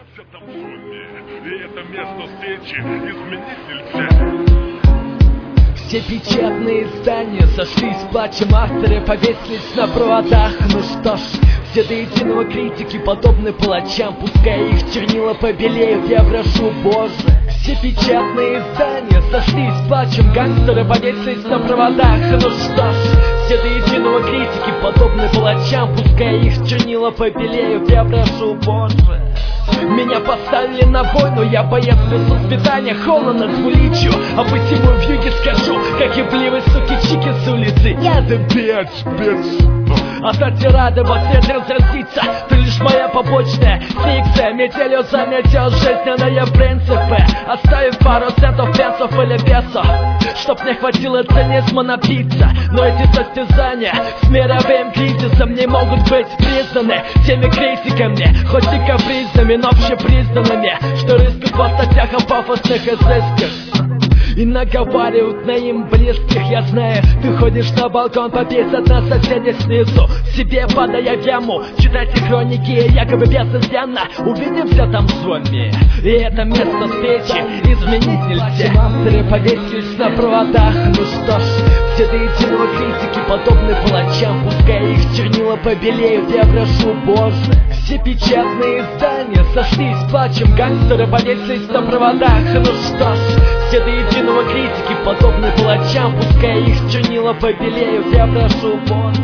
все там в зоне, и это место встречи изменить нельзя. Все печатные издания сошлись с плачем, авторы повесились на проводах. Ну что ж, все до единого критики подобны палачам, пускай их чернила побелеют, я прошу, Боже. Все печатные издания сошлись с плачем, гангстеры повесились на проводах. Ну что ж, все до единого критики подобны палачам, пускай их чернила побелеют, я прошу, Боже. Меня поставили на войну, я боец без воспитания, холодно двуличу, а посему в юге скажу, как ебливые суки чики с улицы. Я the bitch. А стати рады в ответ разразиться, ты лишь моя побочная фикция. Метелью заметил жизненные принципы, оставив пару центов, пенсов или весов, чтоб не хватило цинизма напиться. Но эти состязания с мировым кризисом не могут быть признаны теми критиками, хоть и капризными, но общепризнанными, что рыскают по статьях о пафосных изысках и наговаривают на им близких. Я знаю, ты ходишь на балкон пописать на соседей снизу, себе падая в яму, читайте хроники якобы безызъянно. Увидимся там с вами, и это место встречи изменить нельзя. Авторы повесились на проводах. Ну что ж, все до единого критики подобны палачам, пускай их чернила побелеют, я прошу, Боже. Все печатные издания сошлись с плачем, гангстеры повесились на проводах. Ну что ж, все до единого критики подобны палачам, пускай их чернила побелеют, я прошу, Боже.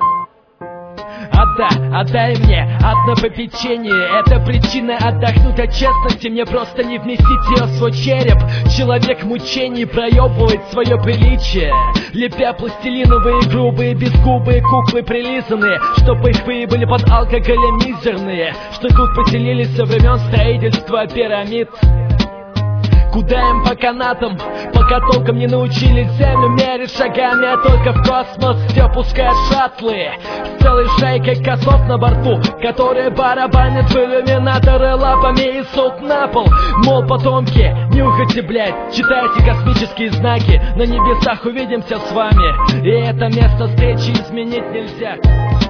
Отдай мне одно попечение, это причина отдохнуть от честности. Мне просто не вместить ее в свой череп. Человек мучений проебывает свое приличие, лепя пластилиновые грубые безгубые куклы прилизанные, чтобы их были под алкоголем мизерные, что тут поселились со времен строительства пирамид. Куда им по канатам, пока толком не научились землю мерить шагами, а только в космос все пускают шаттлы с целой шайкой козлов на борту, которые барабанят в иллюминаторы лапами и суд на пол. Мол, потомки, нюхайте, блядь, читайте космические знаки, на небесах увидимся с вами, и это место встречи изменить нельзя.